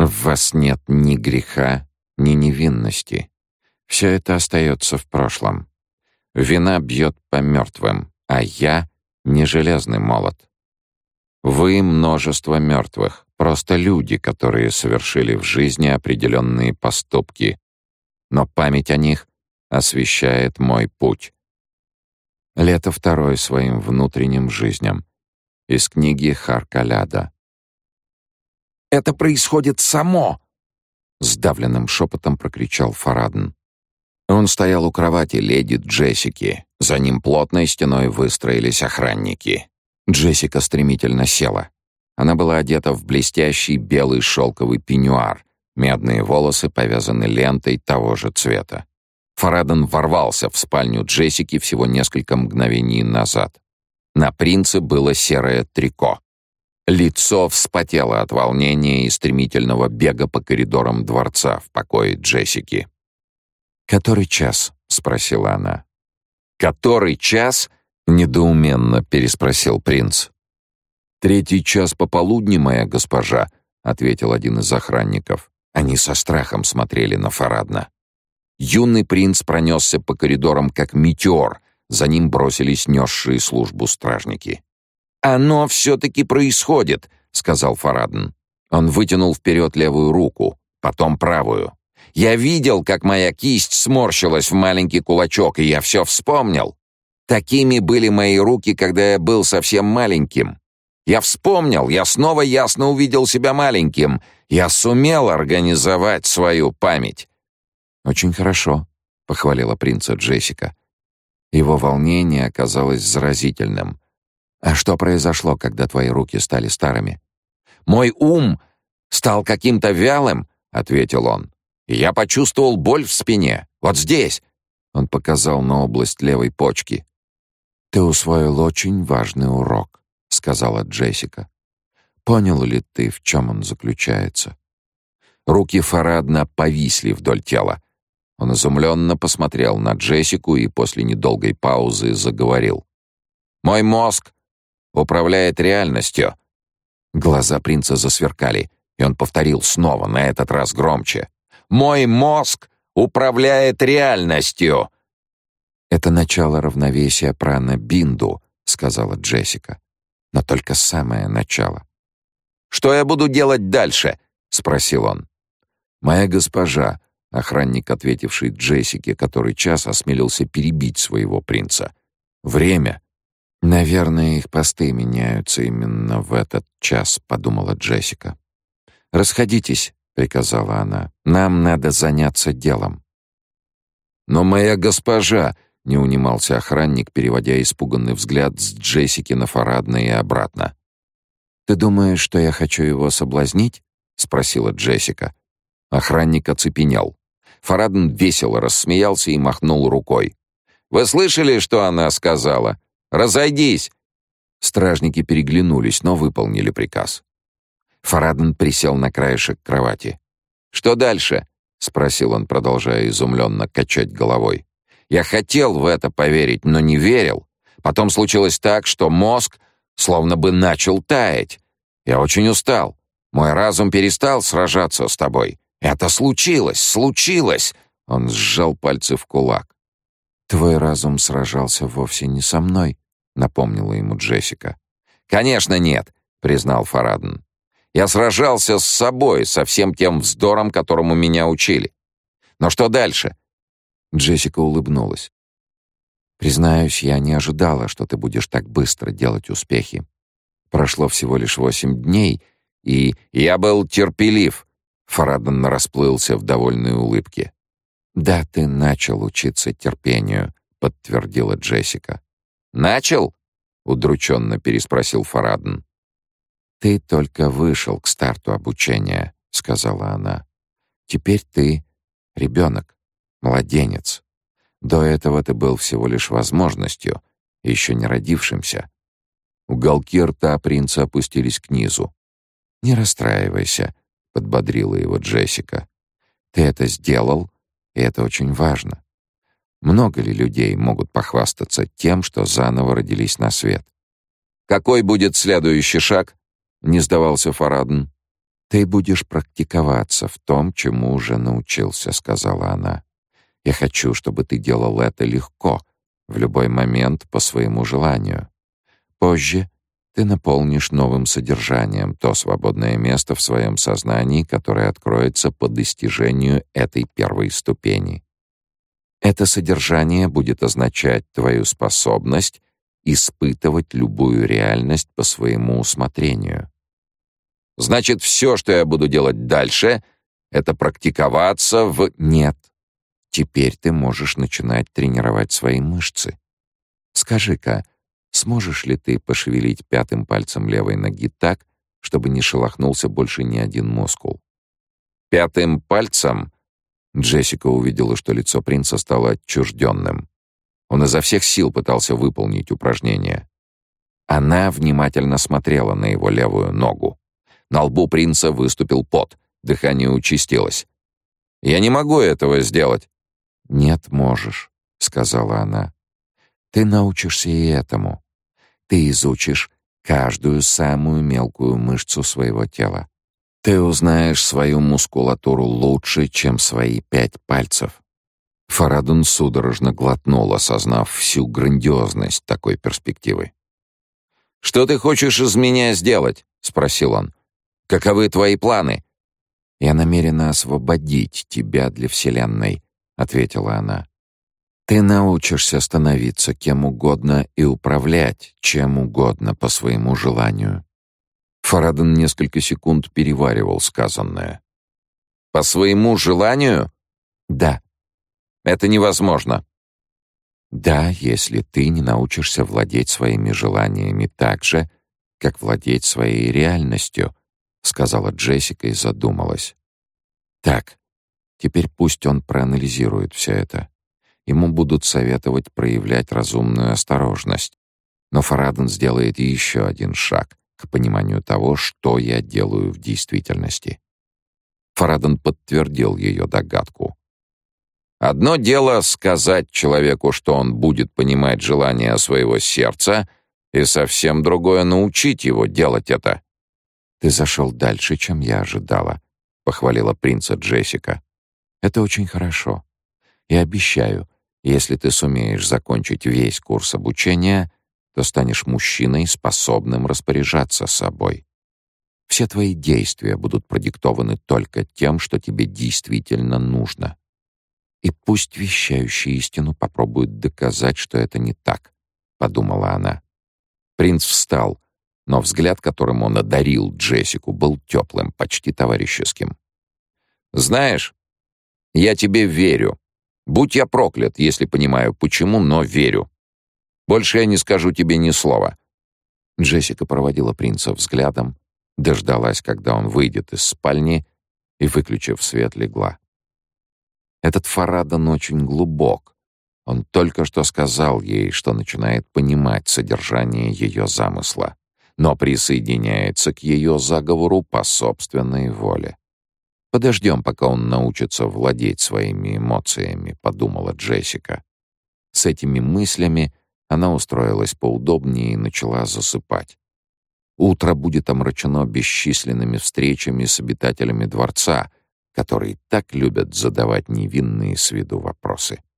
В вас нет ни греха, ни невинности. Все это остается в прошлом. Вина бьет по мертвым, а я — не железный молот. Вы — множество мертвых, просто люди, которые совершили в жизни определенные поступки, но память о них освещает мой путь. Лето второе своим внутренним жизням. Из книги Харкаляда. «Это происходит само!» — сдавленным шепотом прокричал Фарадн. Он стоял у кровати леди Джессики. За ним плотной стеной выстроились охранники. Джессика стремительно села. Она была одета в блестящий белый шелковый пеньюар. Медные волосы повязаны лентой того же цвета. Фарадн ворвался в спальню Джессики всего несколько мгновений назад. На принце было серое трико. Лицо вспотело от волнения и стремительного бега по коридорам дворца в покое Джессики. «Который час?» — спросила она. «Который час?» — недоуменно переспросил принц. «Третий час пополудни, моя госпожа», — ответил один из охранников. Они со страхом смотрели на Фарадна. Юный принц пронесся по коридорам как метеор. За ним бросились несшие службу стражники. «Оно все-таки происходит», — сказал Фарадн. Он вытянул вперед левую руку, потом правую. «Я видел, как моя кисть сморщилась в маленький кулачок, и я все вспомнил. Такими были мои руки, когда я был совсем маленьким. Я вспомнил, я снова ясно увидел себя маленьким. Я сумел организовать свою память». «Очень хорошо», — похвалила принца Джессика. Его волнение оказалось заразительным. «А что произошло, когда твои руки стали старыми?» «Мой ум стал каким-то вялым», — ответил он. «И я почувствовал боль в спине. Вот здесь». Он показал на область левой почки. «Ты усвоил очень важный урок», — сказала Джессика. «Понял ли ты, в чем он заключается?» Руки Фарадна повисли вдоль тела. Он изумленно посмотрел на Джессику и после недолгой паузы заговорил. «Мой мозг управляет реальностью». Глаза принца засверкали, и он повторил снова, на этот раз громче. «Мой мозг управляет реальностью». «Это начало равновесия прана-бинду», — сказала Джессика. «Но только самое начало». «Что я буду делать дальше?» — спросил он. «Моя госпожа», — охранник, ответивший Джессике, который час осмелился перебить своего принца. «Время». «Наверное, их посты меняются именно в этот час», — подумала Джессика. «Расходитесь», — приказала она. «Нам надо заняться делом». «Но моя госпожа», — не унимался охранник, переводя испуганный взгляд с Джессики на Фарадна и обратно. «Ты думаешь, что я хочу его соблазнить?» — спросила Джессика. Охранник оцепенел. Фарадн весело рассмеялся и махнул рукой. «Вы слышали, что она сказала? Разойдись!» Стражники переглянулись, но выполнили приказ. Фарадн присел на краешек кровати. «Что дальше?» — спросил он, продолжая изумленно качать головой. «Я хотел в это поверить, но не верил. Потом случилось так, что мозг словно бы начал таять. Я очень устал. Мой разум перестал сражаться с тобой. Это случилось!» Он сжал пальцы в кулак. «Твой разум сражался вовсе не со мной», — напомнила ему Джессика. «Конечно нет», — признал Фарадн. «Я сражался с собой, со всем тем вздором, которому меня учили. Но что дальше?» Джессика улыбнулась. «Признаюсь, я не ожидала, что ты будешь так быстро делать успехи. Прошло всего лишь 8 дней, и я был терпелив». Фарадн расплылся в довольной улыбке. «Да, ты начал учиться терпению», — подтвердила Джессика. «Начал?» — удрученно переспросил Фарадн. «Ты только вышел к старту обучения», — сказала она. «Теперь ты ребенок, младенец. До этого ты был всего лишь возможностью, еще не родившимся». Уголки рта принца опустились к низу. «Не расстраивайся», — подбодрила его Джессика. «Ты это сделал, и это очень важно. Много ли людей могут похвастаться тем, что заново родились на свет?» «Какой будет следующий шаг?» — не сдавался Фарадн. «Ты будешь практиковаться в том, чему уже научился», — сказала она. «Я хочу, чтобы ты делал это легко, в любой момент по своему желанию. Позже ты наполнишь новым содержанием то свободное место в своем сознании, которое откроется по достижению этой первой ступени. Это содержание будет означать твою способность испытывать любую реальность по своему усмотрению». «Значит, все, что я буду делать дальше, это практиковаться в...» «Нет. Теперь ты можешь начинать тренировать свои мышцы. Скажи-ка, сможешь ли ты пошевелить пятым пальцем левой ноги так, чтобы не шелохнулся больше ни один мускул?» «Пятым пальцем?» Джессика увидела, что лицо принца стало отчужденным. Он изо всех сил пытался выполнить упражнение. Она внимательно смотрела на его левую ногу. На лбу принца выступил пот, дыхание участилось. «Я не могу этого сделать». «Нет, можешь», — сказала она. «Ты научишься и этому. Ты изучишь каждую самую мелкую мышцу своего тела. Ты узнаешь свою мускулатуру лучше, чем свои 5 пальцев». Фарадун судорожно глотнул, осознав всю грандиозность такой перспективы. «Что ты хочешь из меня сделать?» — спросил он. «Каковы твои планы?» «Я намерена освободить тебя для Вселенной», — ответила она. «Ты научишься становиться кем угодно и управлять чем угодно по своему желанию». Фарадун несколько секунд переваривал сказанное. «По своему желанию?» «Да». «Это невозможно». «Да, если ты не научишься владеть своими желаниями так же, как владеть своей реальностью», — сказала Джессика и задумалась. «Так, теперь пусть он проанализирует все это. Ему будут советовать проявлять разумную осторожность. Но Фарадун сделает еще один шаг к пониманию того, что я делаю в действительности». Фарадун подтвердил ее догадку. «Одно дело сказать человеку, что он будет понимать желания своего сердца, и совсем другое — научить его делать это». «Ты зашел дальше, чем я ожидала», — похвалила принца Джессика. «Это очень хорошо. И обещаю, если ты сумеешь закончить весь курс обучения, то станешь мужчиной, способным распоряжаться собой. Все твои действия будут продиктованы только тем, что тебе действительно нужно. И пусть вещающий истину попробует доказать, что это не так», — подумала она. Принц встал, но взгляд, которым он одарил Джессику, был теплым, почти товарищеским. «Знаешь, я тебе верю. Будь я проклят, если понимаю почему, но верю. Больше я не скажу тебе ни слова». Джессика проводила принца взглядом, дождалась, когда он выйдет из спальни, и, выключив свет, легла. Этот Фарадун очень глубок. Он только что сказал ей, что начинает понимать содержание ее замысла, но присоединяется к ее заговору по собственной воле. «Подождем, пока он научится владеть своими эмоциями», — подумала Джессика. С этими мыслями она устроилась поудобнее и начала засыпать. Утро будет омрачено бесчисленными встречами с обитателями дворца, которые так любят задавать невинные с виду вопросы.